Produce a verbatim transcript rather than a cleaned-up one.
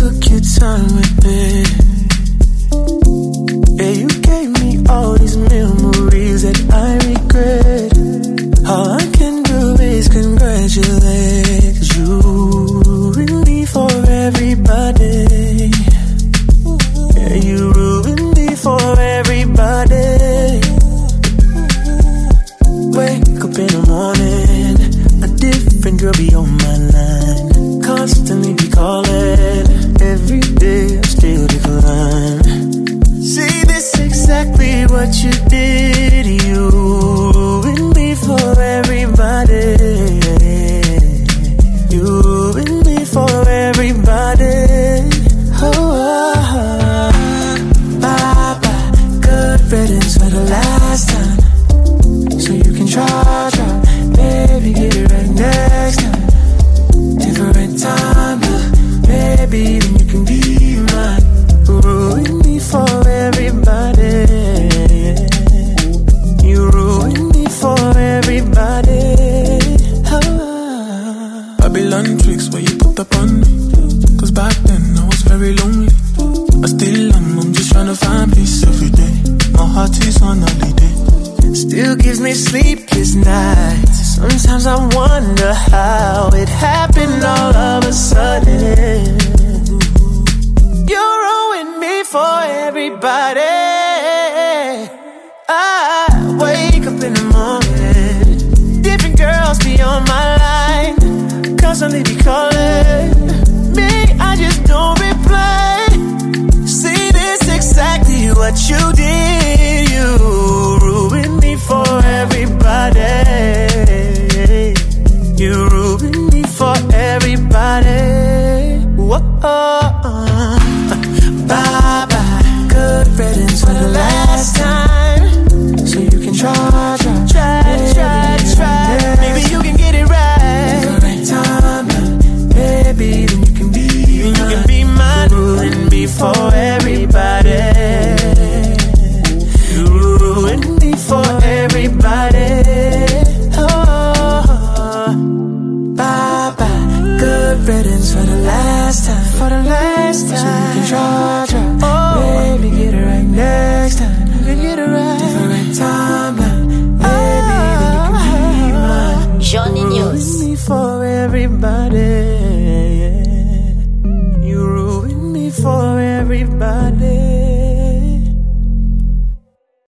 took your time with me. Yeah, you gave me all these memories that I regret. All I can do is congratulate, 'cause you ruined me for everybody. Yeah, you ruined me for everybody. Wake up in the morning, a different girl be on my line. Constantly be calling, every day I still decline. See, this exactly what you did. You ruined me for everybody. You ruined me for everybody. Oh, oh, oh. Bye bye, good riddance for the last time. So you can try, try, baby, get it right next time. Different time, baby, then you can be mine. Ruin me for everybody. You ruin me for everybody. Oh. Babylon tricks where you put up on me. 'Cause back then I was very lonely. I still am, I'm just trying to find peace every day. My heart is on holiday. Still gives me sleepless nights. Sometimes I wonder how it happened all of a sudden. You ruined me for everybody. I wake up in the morning, different girls be on my line, constantly be calling me, I just don't reply. See, this exactly what you did.